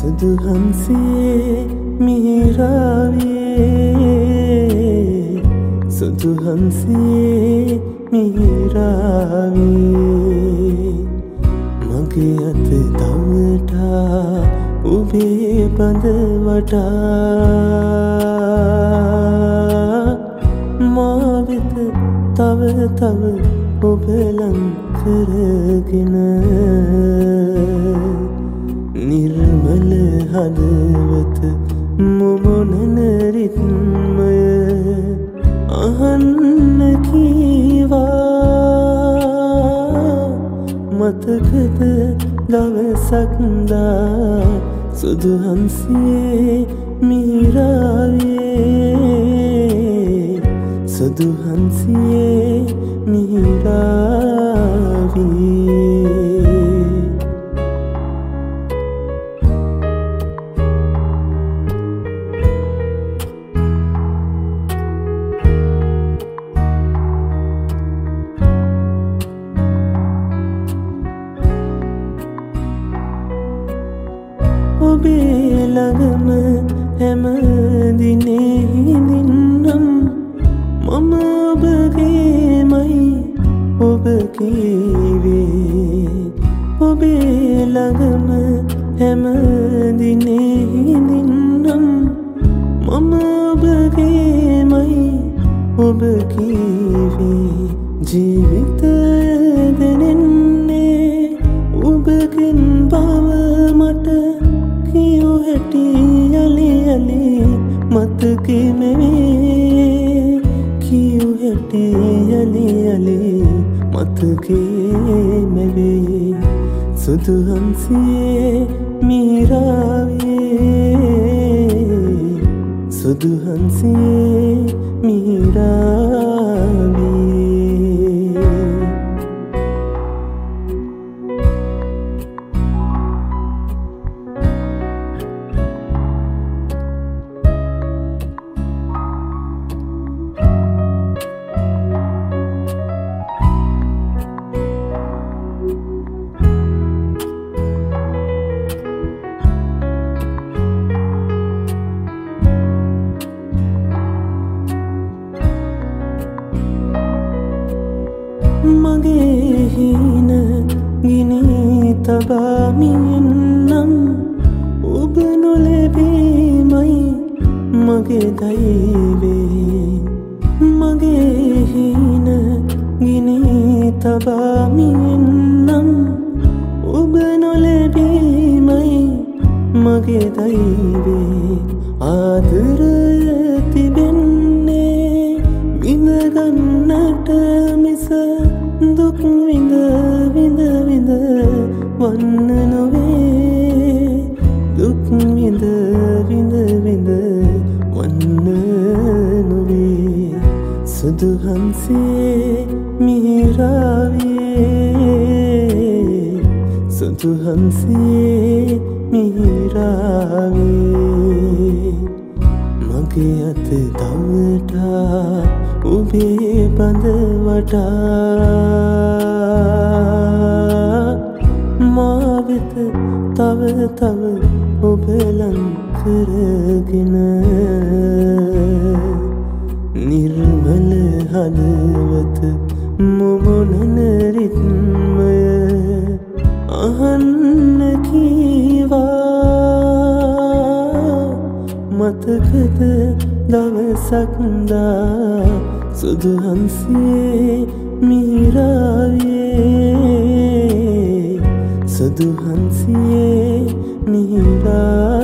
සුදු හංසියේ මිහිරාවේ සුදු හංසියේ මිහිරාවේ මගේ අත තවටා ඔබේ බඳ වටා මා වෙත තව ඔබ ලං කරගෙන නිර්මල හදවත මුමුණන රිත්මය අහන්න කීවා මතකද දවසක්දා සුදු හංසියේ මිහිරාවේ සුදු හංසියේ මිහිරාවේ ඔබේ ළඟම හැම දිනේ හිඳින්නම් මම ඔබගේමයි ඔබ කීවේ ඔබේ ළඟම හැම දිනේ හිඳින්නම් මම ඔබගේමයි ඔබ කීවේ ජීවිතය දෙනෙන්නේ ඔබගෙන් බව මට කියෝ හැටි යලි යලි මතකෙ මෙවේ කියෝ හැටි යලි යලි මතකෙ මෙවේ සුදු හංසියේ මිහිරාවේ සුදු හංසියේ මිහිරාවේ මගේ හින ගිනි තබාමින්නම් ඔබ නොලැබීමයි මගේ දෛවේ මගේ හින ගිනි තබාමින්නම් ඔබ නොලැබීමයි මගේ දෛවේ ආදරය තිබෙන්නේ විඳගන්නට මිස දුක් විඳ විඳ විඳ වන්න නොවේ දුක් විඳ විඳ විඳ වන්න නොවේ සුදු හංසියේ මිහිරාවේ සුදු හංසියේ මිහිරාවේ මගේ අත තවටා ඔබේ බඳ වටා මා වෙත තව ඔබ ලං කරගෙන නිර්මල හදවත මුමුණන රිත්මය අහන්න කීවා මතකද දවසක්දා සුදු හංසියේ මිහිරාවේ සුදු හංසියේ මිහිරාවේ